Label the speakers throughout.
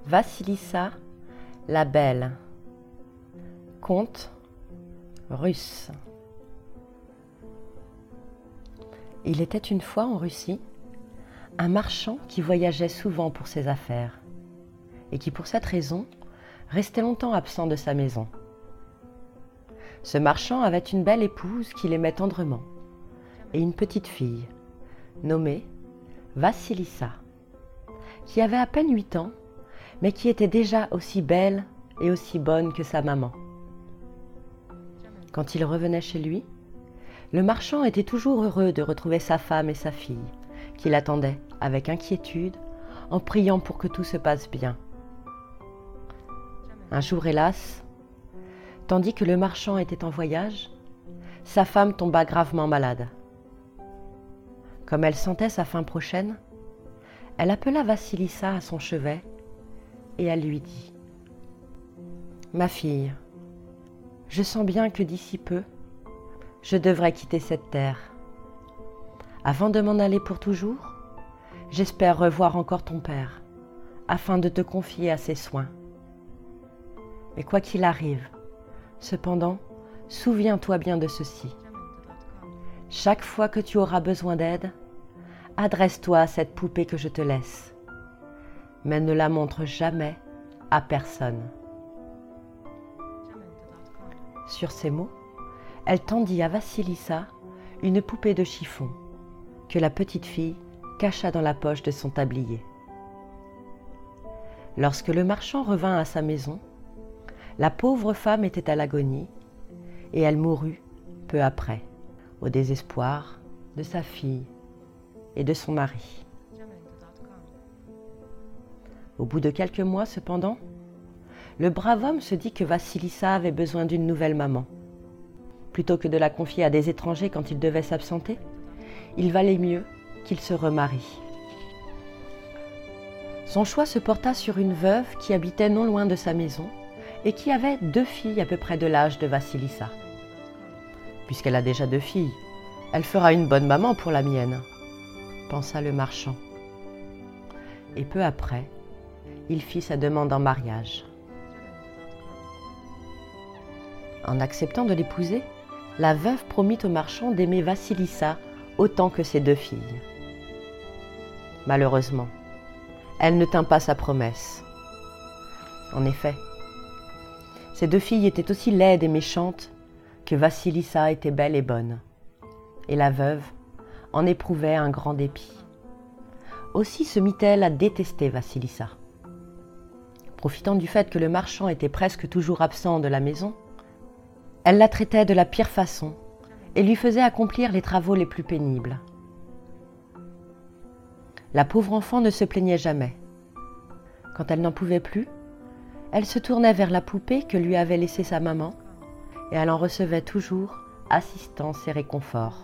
Speaker 1: Vassilissa la Belle. Conte russe. Il était une fois en Russie un marchand qui voyageait souvent pour ses affaires et qui, pour cette raison, restait longtemps absent de sa maison. Ce marchand avait une belle épouse qu'il aimait tendrement et une petite fille nommée Vassilissa, qui avait à peine 8 ans, mais qui était déjà aussi belle et aussi bonne que sa maman. Quand il revenait chez lui, le marchand était toujours heureux de retrouver sa femme et sa fille, qui l'attendaient avec inquiétude, en priant pour que tout se passe bien. Un jour, hélas, tandis que le marchand était en voyage, sa femme tomba gravement malade. Comme elle sentait sa fin prochaine, elle appela Vassilissa à son chevet et elle lui dit : « Ma fille, je sens bien que d'ici peu, je devrais quitter cette terre. Avant de m'en aller pour toujours, j'espère revoir encore ton père, afin de te confier à ses soins. Mais quoi qu'il arrive, cependant, souviens-toi bien de ceci. Chaque fois que tu auras besoin d'aide, adresse-toi à cette poupée que je te laisse, mais ne la montre jamais à personne. » Sur ces mots, elle tendit à Vassilissa une poupée de chiffon que la petite fille cacha dans la poche de son tablier. Lorsque le marchand revint à sa maison, la pauvre femme était à l'agonie et elle mourut peu après, au désespoir de sa fille et de son mari. Au bout de quelques mois, cependant, le brave homme se dit que Vassilissa avait besoin d'une nouvelle maman. Plutôt que de la confier à des étrangers quand il devait s'absenter, il valait mieux qu'il se remarie. Son choix se porta sur une veuve qui habitait non loin de sa maison et qui avait 2 filles à peu près de l'âge de Vassilissa. Puisqu'elle a déjà 2 filles, elle fera une bonne maman pour la mienne, pensa le marchand. Et peu après, il fit sa demande en mariage. En acceptant de l'épouser, la veuve promit au marchand d'aimer Vassilissa autant que ses 2 filles. Malheureusement, elle ne tint pas sa promesse. En effet, ces 2 filles étaient aussi laides et méchantes que Vassilissa était belle et bonne, et la veuve en éprouvait un grand dépit. Aussi se mit-elle à détester Vassilissa. Profitant du fait que le marchand était presque toujours absent de la maison, elle la traitait de la pire façon et lui faisait accomplir les travaux les plus pénibles. La pauvre enfant ne se plaignait jamais. Quand elle n'en pouvait plus, elle se tournait vers la poupée que lui avait laissée sa maman et elle en recevait toujours assistance et réconfort.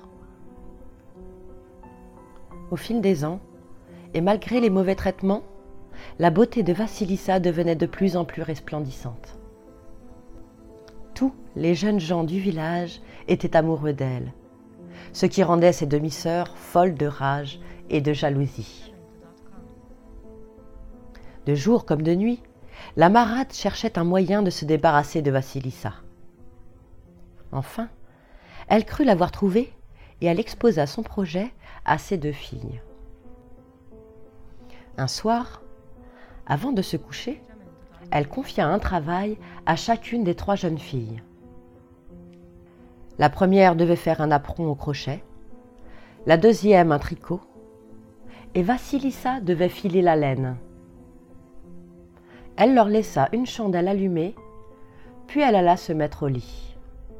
Speaker 1: Au fil des ans, et malgré les mauvais traitements, la beauté de Vassilissa devenait de plus en plus resplendissante. Tous les jeunes gens du village étaient amoureux d'elle, ce qui rendait ses demi-sœurs folles de rage et de jalousie. De jour comme de nuit, la marâtre cherchait un moyen de se débarrasser de Vassilissa. Enfin, elle crut l'avoir trouvé et elle exposa son projet à ses 2 filles. Un soir, avant de se coucher, elle confia un travail à chacune des 3 jeunes filles. La première devait faire un apron au crochet, la deuxième un tricot, et Vassilissa devait filer la laine. Elle leur laissa une chandelle allumée, puis elle alla se mettre au lit.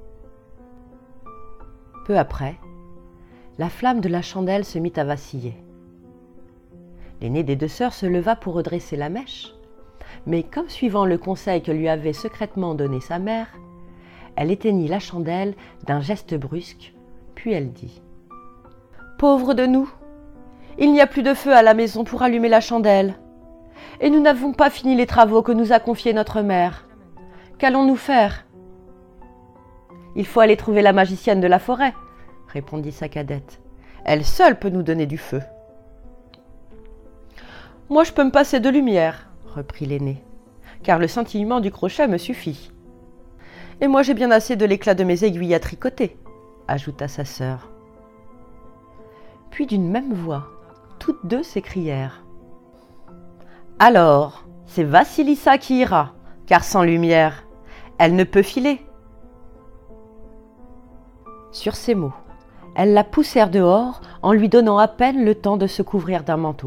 Speaker 1: Peu après, la flamme de la chandelle se mit à vaciller. L'aînée des 2 sœurs se leva pour redresser la mèche, mais comme suivant le conseil que lui avait secrètement donné sa mère, elle éteignit la chandelle d'un geste brusque, puis elle dit : « Pauvre de nous, il n'y a plus de feu à la maison pour allumer la chandelle, et nous n'avons pas fini les travaux que nous a confiés notre mère. Qu'allons-nous faire ? » « Il faut aller trouver la magicienne de la forêt, » répondit sa cadette. « Elle seule peut nous donner du feu. »« Moi, je peux me passer de lumière, » reprit l'aîné, car le scintillement du crochet me suffit. Et moi j'ai bien assez de l'éclat de mes aiguilles à tricoter, ajouta sa sœur. Puis d'une même voix, toutes deux s'écrièrent. Alors, c'est Vassilissa qui ira, car sans lumière, elle ne peut filer. Sur ces mots, elles la poussèrent dehors en lui donnant à peine le temps de se couvrir d'un manteau.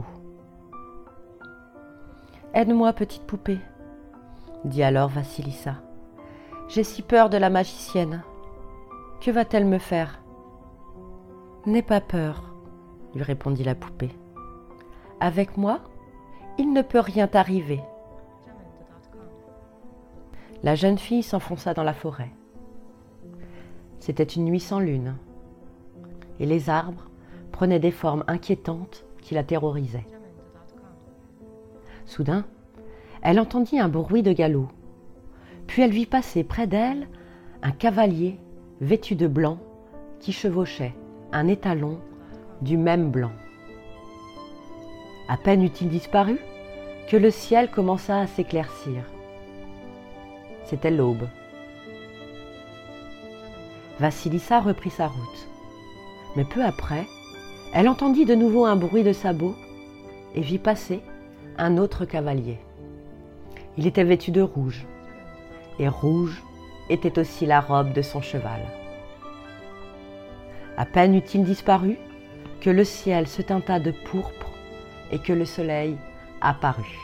Speaker 1: « Aide-moi, petite poupée, » dit alors Vassilissa. « J'ai si peur de la magicienne. Que va-t-elle me faire ?»« N'aie pas peur, » lui répondit la poupée. « Avec moi, il ne peut rien t'arriver. » La jeune fille s'enfonça dans la forêt. C'était une nuit sans lune, et les arbres prenaient des formes inquiétantes qui la terrorisaient. Soudain, elle entendit un bruit de galop, puis elle vit passer près d'elle un cavalier vêtu de blanc qui chevauchait un étalon du même blanc. À peine eut-il disparu que le ciel commença à s'éclaircir. C'était l'aube. Vassilissa reprit sa route. Mais peu après, elle entendit de nouveau un bruit de sabots et vit passer un autre cavalier. Il était vêtu de rouge, et rouge était aussi la robe de son cheval. À peine eut-il disparu que le ciel se teinta de pourpre et que le soleil apparut.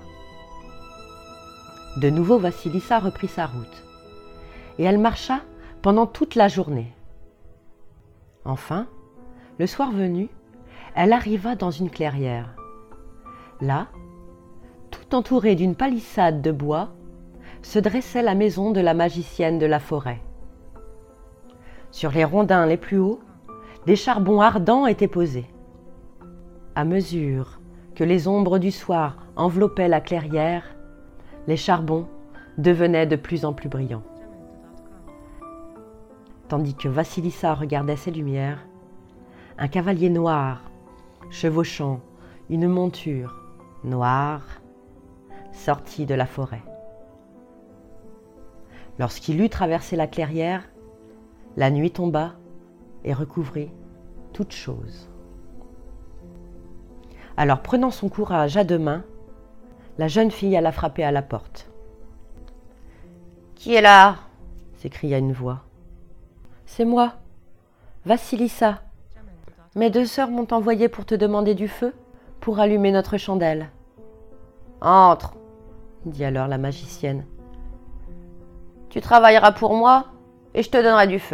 Speaker 1: De nouveau, Vassilissa reprit sa route, et elle marcha pendant toute la journée. Enfin, le soir venu, elle arriva dans une clairière. Là, tout entourée d'une palissade de bois, se dressait la maison de la magicienne de la forêt. Sur les rondins les plus hauts, des charbons ardents étaient posés. À mesure que les ombres du soir enveloppaient la clairière, les charbons devenaient de plus en plus brillants. Tandis que Vassilissa regardait ces lumières, un cavalier noir, chevauchant une monture noire, sortit de la forêt. Lorsqu'il eut traversé la clairière, la nuit tomba et recouvrit toute chose. Alors, prenant son courage à deux mains, la jeune fille alla frapper à la porte. « Qui est là ?» s'écria une voix. « C'est moi, Vassilissa. Mes deux sœurs m'ont envoyé pour te demander du feu pour allumer notre chandelle. »« Entre, » dit alors la magicienne. « Tu travailleras pour moi et je te donnerai du feu. »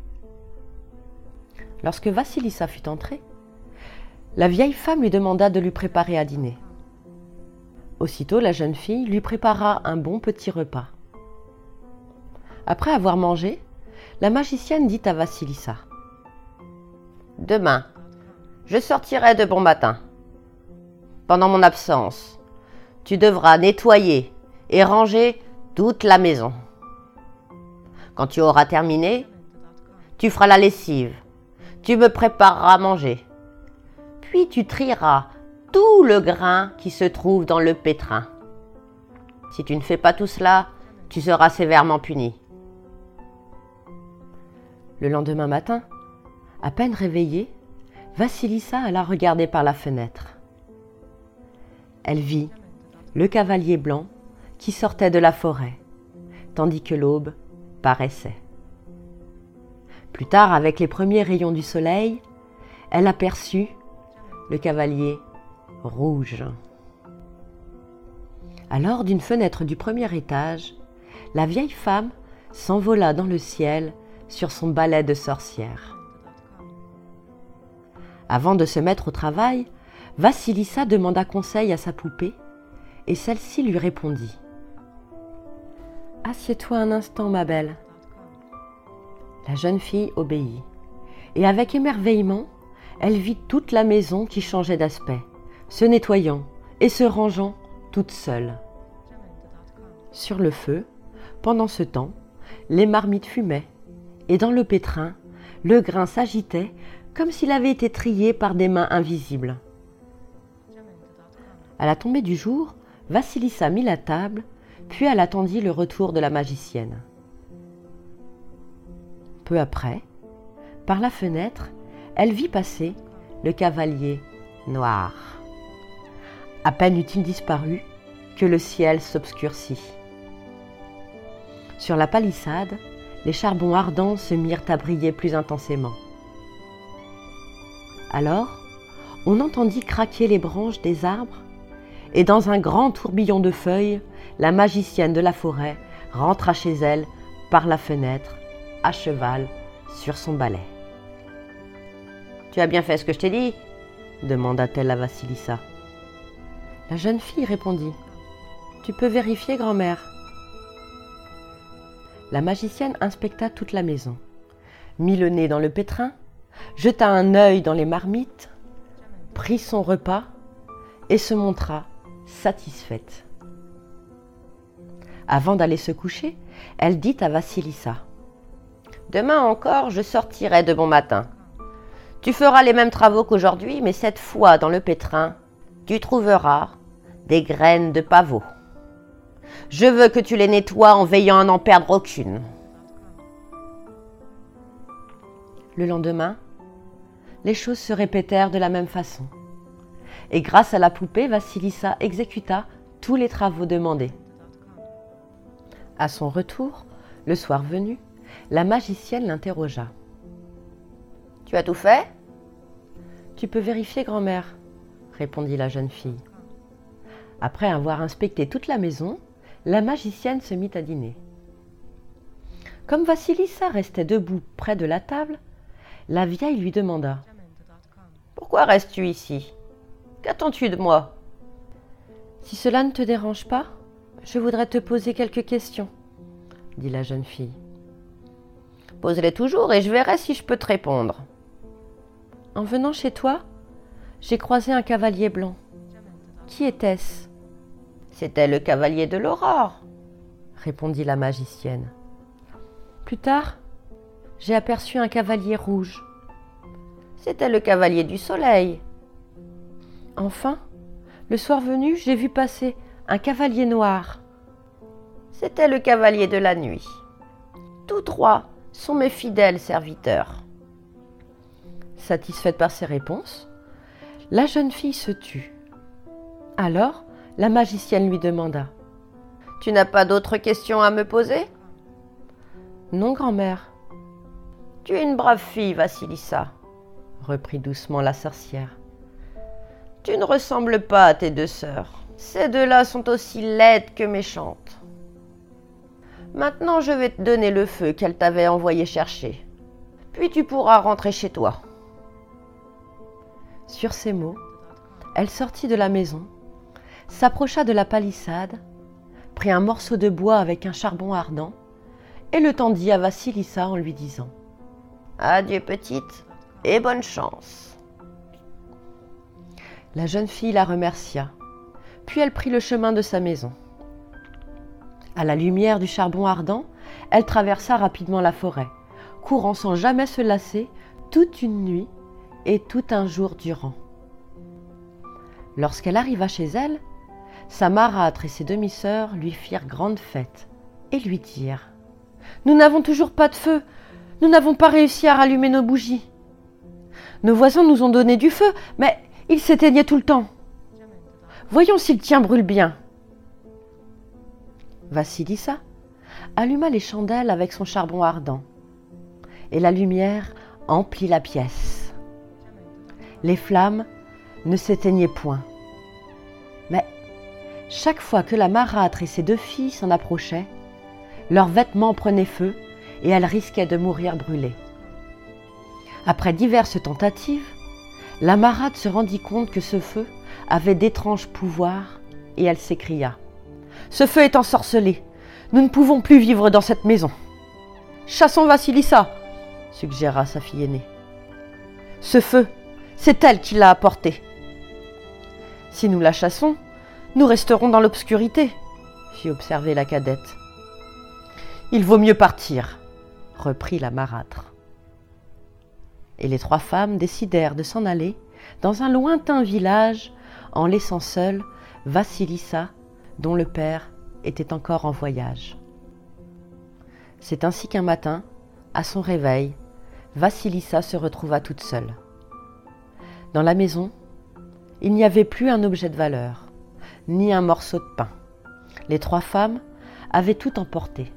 Speaker 1: Lorsque Vassilissa fut entrée, la vieille femme lui demanda de lui préparer à dîner. Aussitôt, la jeune fille lui prépara un bon petit repas. Après avoir mangé, la magicienne dit à Vassilissa : « Demain, je sortirai de bon matin. Pendant mon absence, tu devras nettoyer et ranger toute la maison. Quand tu auras terminé, tu feras la lessive, tu me prépareras à manger, puis tu trieras tout le grain qui se trouve dans le pétrin. Si tu ne fais pas tout cela, tu seras sévèrement puni. » Le lendemain matin, à peine réveillée, Vassilissa alla regarder par la fenêtre. Elle vit le cavalier blanc qui sortait de la forêt, tandis que l'aube paraissait. Plus tard, avec les premiers rayons du soleil, elle aperçut le cavalier rouge. Alors, d'une fenêtre du premier étage, la vieille femme s'envola dans le ciel sur son balai de sorcière. Avant de se mettre au travail, Vassilissa demanda conseil à sa poupée et celle-ci lui répondit : « Assieds-toi un instant, ma belle. » La jeune fille obéit, et avec émerveillement, elle vit toute la maison qui changeait d'aspect, se nettoyant et se rangeant toute seule. Sur le feu, pendant ce temps, les marmites fumaient, et dans le pétrin, le grain s'agitait comme s'il avait été trié par des mains invisibles. À la tombée du jour, Vassilissa mit la table, puis elle attendit le retour de la magicienne. Peu après, par la fenêtre, elle vit passer le cavalier noir. À peine eut-il disparu que le ciel s'obscurcit. Sur la palissade, les charbons ardents se mirent à briller plus intensément. Alors, on entendit craquer les branches des arbres et dans un grand tourbillon de feuilles, la magicienne de la forêt rentra chez elle par la fenêtre, à cheval sur son balai. « Tu as bien fait ce que je t'ai dit ?» demanda-t-elle à Vassilissa. La jeune fille répondit « Tu peux vérifier, grand-mère. » La magicienne inspecta toute la maison, mit le nez dans le pétrin, jeta un œil dans les marmites, prit son repas et se montra satisfaite. Avant d'aller se coucher, elle dit à Vassilissa : « Demain encore, je sortirai de bon matin. Tu feras les mêmes travaux qu'aujourd'hui, mais cette fois dans le pétrin, tu trouveras des graines de pavot. Je veux que tu les nettoies en veillant à n'en perdre aucune. » Le lendemain, les choses se répétèrent de la même façon. Et grâce à la poupée, Vassilissa exécuta tous les travaux demandés. À son retour, le soir venu, la magicienne l'interrogea. « Tu as tout fait ? » ?»« Tu peux vérifier, grand-mère, » répondit la jeune fille. Après avoir inspecté toute la maison, la magicienne se mit à dîner. Comme Vassilissa restait debout près de la table, la vieille lui demanda : « Pourquoi restes-tu ici ? Qu'attends-tu de moi ? » « Si cela ne te dérange pas, je voudrais te poser quelques questions, » dit la jeune fille. « Pose-les toujours et je verrai si je peux te répondre. » « En venant chez toi, j'ai croisé un cavalier blanc. Qui était-ce ? » ?»« C'était le cavalier de l'aurore, » répondit la magicienne. « Plus tard, j'ai aperçu un cavalier rouge. »« C'était le cavalier du soleil. » Enfin, le soir venu, j'ai vu passer un cavalier noir. »« C'était le cavalier de la nuit. Tous trois sont mes fidèles serviteurs. » Satisfaite par ces réponses, la jeune fille se tut. Alors, la magicienne lui demanda : « Tu n'as pas d'autres questions à me poser ? » ?»« Non, grand-mère. »« Tu es une brave fille, Vassilissa, » reprit doucement la sorcière. « Tu ne ressembles pas à tes deux sœurs. Ces deux-là sont aussi laides que méchantes. Maintenant, je vais te donner le feu qu'elle t'avait envoyé chercher. Puis tu pourras rentrer chez toi. » Sur ces mots, elle sortit de la maison, s'approcha de la palissade, prit un morceau de bois avec un charbon ardent et le tendit à Vassilissa en lui disant : « Adieu petite et bonne chance. » La jeune fille la remercia, puis elle prit le chemin de sa maison. À la lumière du charbon ardent, elle traversa rapidement la forêt, courant sans jamais se lasser toute une nuit et tout un jour durant. Lorsqu'elle arriva chez elle, sa marâtre et ses demi-sœurs lui firent grande fête et lui dirent : « Nous n'avons toujours pas de feu, nous n'avons pas réussi à rallumer nos bougies. Nos voisins nous ont donné du feu, mais il s'éteignait tout le temps. Voyons si le tien brûle bien. » Vassilissa alluma les chandelles avec son charbon ardent, et la lumière emplit la pièce. Les flammes ne s'éteignaient point. Mais chaque fois que la marâtre et ses deux filles s'en approchaient, leurs vêtements prenaient feu et elles risquaient de mourir brûlées. Après diverses tentatives, la marâtre se rendit compte que ce feu avait d'étranges pouvoirs et elle s'écria : « Ce feu est ensorcelé, nous ne pouvons plus vivre dans cette maison. »« Chassons Vassilissa !» suggéra sa fille aînée. « Ce feu, c'est elle qui l'a apporté. Si nous la chassons, nous resterons dans l'obscurité, » fit observer la cadette. « Il vaut mieux partir, » reprit la marâtre. Et les trois femmes décidèrent de s'en aller dans un lointain village en laissant seule Vassilissa dont le père était encore en voyage. C'est ainsi qu'un matin, à son réveil, Vassilissa se retrouva toute seule. Dans la maison, il n'y avait plus un objet de valeur, ni un morceau de pain. Les 3 femmes avaient tout emporté.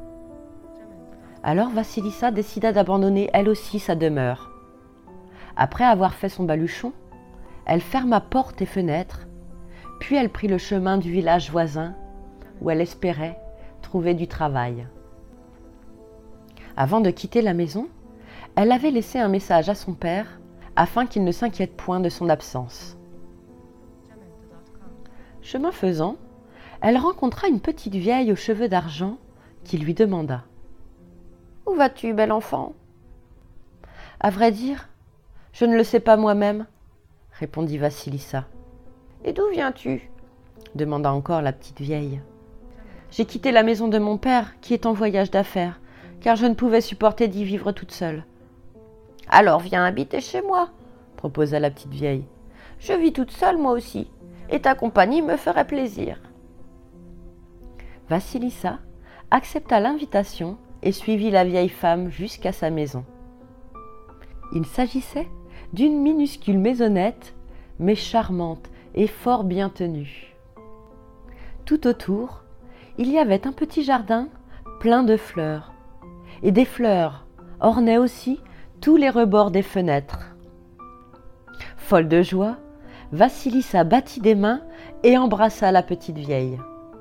Speaker 1: Alors Vassilissa décida d'abandonner elle aussi sa demeure. Après avoir fait son baluchon, elle ferma portes et fenêtres, puis elle prit le chemin du village voisin où elle espérait trouver du travail. Avant de quitter la maison, elle avait laissé un message à son père afin qu'il ne s'inquiète point de son absence. Chemin faisant, elle rencontra une petite vieille aux cheveux d'argent qui lui demanda « Où vas-tu, bel enfant ?»« À vrai dire, je ne le sais pas moi-même, » répondit Vassilissa. « Et d'où viens-tu » demanda encore la petite vieille. « J'ai quitté la maison de mon père qui est en voyage d'affaires, car je ne pouvais supporter d'y vivre toute seule. »« Alors viens habiter chez moi, » proposa la petite vieille. « Je vis toute seule moi aussi, et ta compagnie me ferait plaisir. » Vassilissa accepta l'invitation et suivit la vieille femme jusqu'à sa maison. Il s'agissait d'une minuscule maisonnette, mais charmante et fort bien tenue. Tout autour, il y avait un petit jardin plein de fleurs, et des fleurs ornaient aussi tous les rebords des fenêtres. Folle de joie, Vassilissa battit des mains et embrassa la petite vieille.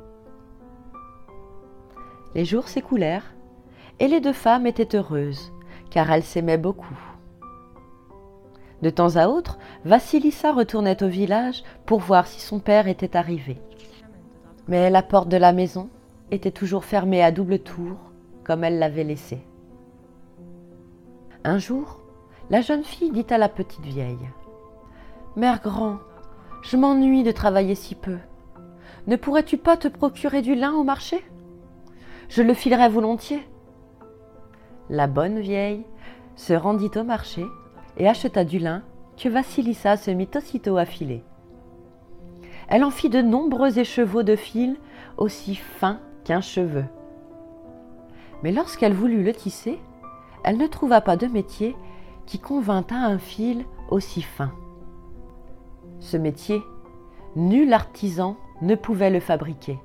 Speaker 1: Les jours s'écoulèrent et les 2 femmes étaient heureuses, car elles s'aimaient beaucoup. De temps à autre, Vassilissa retournait au village pour voir si son père était arrivé. Mais la porte de la maison était toujours fermée à double tour, comme elle l'avait laissée. Un jour, la jeune fille dit à la petite vieille « Mère grand, je m'ennuie de travailler si peu. Ne pourrais-tu pas te procurer du lin au marché ? Je le filerais volontiers. » La bonne vieille se rendit au marché et acheta du lin que Vassilissa se mit aussitôt à filer. Elle en fit de nombreux écheveaux de fil aussi fins qu'un cheveu. Mais lorsqu'elle voulut le tisser, elle ne trouva pas de métier qui convînt à un fil aussi fin. Ce métier, nul artisan ne pouvait le fabriquer.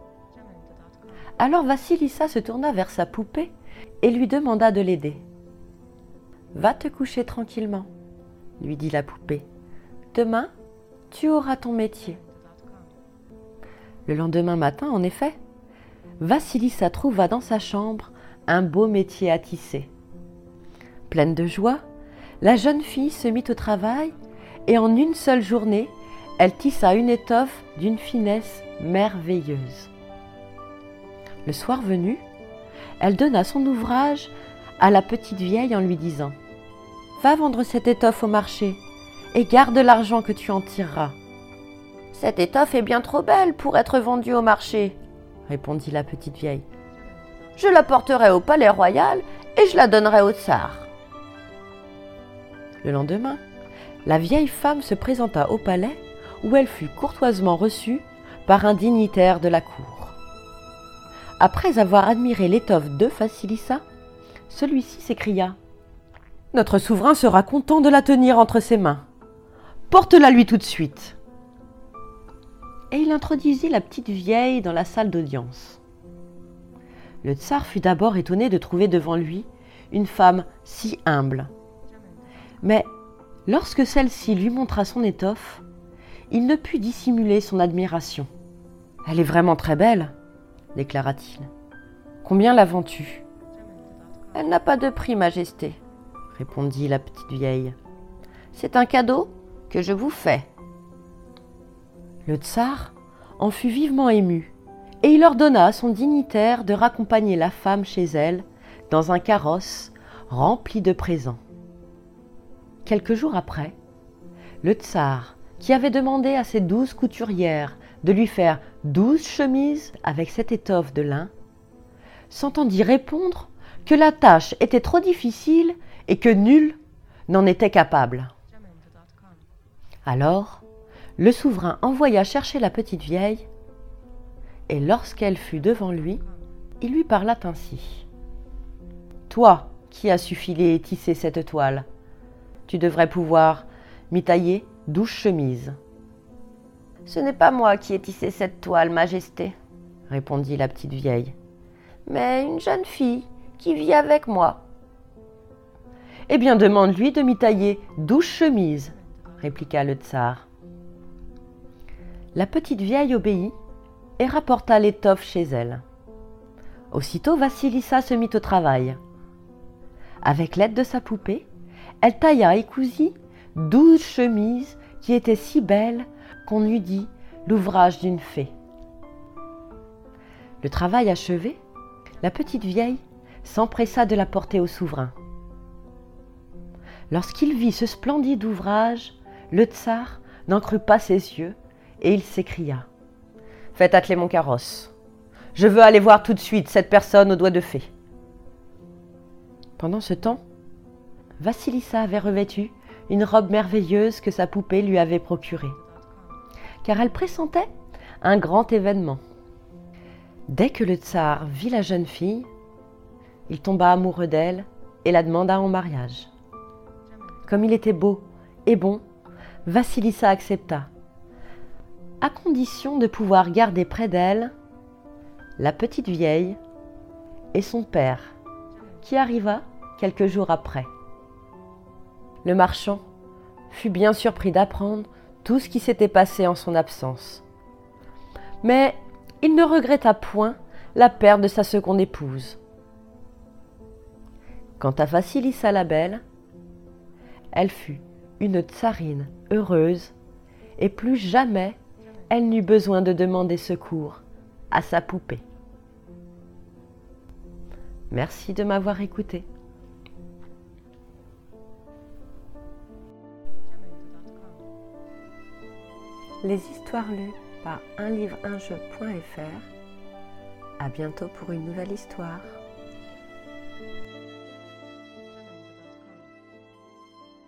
Speaker 1: Alors Vassilissa se tourna vers sa poupée et lui demanda de l'aider. « Va te coucher tranquillement, » lui dit la poupée. « Demain, tu auras ton métier. » Le lendemain matin, en effet, Vassilissa trouva dans sa chambre un beau métier à tisser. Pleine de joie, la jeune fille se mit au travail et en une seule journée, elle tissa une étoffe d'une finesse merveilleuse. Le soir venu, elle donna son ouvrage à la petite vieille en lui disant « Va vendre cette étoffe au marché et garde l'argent que tu en tireras. »« Cette étoffe est bien trop belle pour être vendue au marché, » répondit la petite vieille. « Je la porterai au palais royal et je la donnerai au tsar. » Le lendemain, la vieille femme se présenta au palais où elle fut courtoisement reçue par un dignitaire de la cour. Après avoir admiré l'étoffe de Vassilissa, celui-ci s'écria « Notre souverain sera content de la tenir entre ses mains. Porte-la lui tout de suite. » Et il introduisit la petite vieille dans la salle d'audience. Le tsar fut d'abord étonné de trouver devant lui une femme si humble. Mais lorsque celle-ci lui montra son étoffe, il ne put dissimuler son admiration. « Elle est vraiment très belle, » déclara-t-il. « Combien la vends-tu » ? « Elle n'a pas de prix, Majesté, » répondit la petite vieille. « C'est un cadeau que je vous fais. » Le tsar en fut vivement ému et il ordonna à son dignitaire de raccompagner la femme chez elle dans un carrosse rempli de présents. Quelques jours après, le tsar, qui avait demandé à ses 12 couturières de lui faire 12 chemises avec cette étoffe de lin, s'entendit répondre que la tâche était trop difficile et que nul n'en était capable. Alors, le souverain envoya chercher la petite vieille Et lorsqu'elle fut devant lui, il lui parla ainsi. « Toi qui as su filer et tisser cette toile, tu devrais pouvoir m'y tailler 12 chemises. »« Ce n'est pas moi qui ai tissé cette toile, Majesté, » répondit la petite vieille, « mais une jeune fille qui vit avec moi. »« Eh bien, demande-lui de m'y tailler 12 chemises, » répliqua le tsar. La petite vieille obéit et rapporta l'étoffe chez elle. Aussitôt, Vassilissa se mit au travail. Avec l'aide de sa poupée, elle tailla et cousit 12 chemises qui étaient si belles qu'on eût dit l'ouvrage d'une fée. Le travail achevé, la petite vieille s'empressa de la porter au souverain. Lorsqu'il vit ce splendide ouvrage, le tsar n'en crut pas ses yeux et il s'écria « Faites atteler mon carrosse. Je veux aller voir tout de suite cette personne aux doigts de fée. » Pendant ce temps, Vassilissa avait revêtu une robe merveilleuse que sa poupée lui avait procurée, car elle pressentait un grand événement. Dès que le tsar vit la jeune fille, il tomba amoureux d'elle et la demanda en mariage. Comme il était beau et bon, Vassilissa accepta, à condition de pouvoir garder près d'elle la petite vieille et son père, qui arriva quelques jours après. Le marchand fut bien surpris d'apprendre tout ce qui s'était passé en son absence. Mais il ne regretta point la perte de sa seconde épouse. Quant à Vassilissa la belle, elle fut une tsarine heureuse et plus jamais elle n'eut besoin de demander secours à sa poupée. Merci de m'avoir écouté. Les histoires lues par unlivreunjeu.fr. À bientôt pour une nouvelle histoire.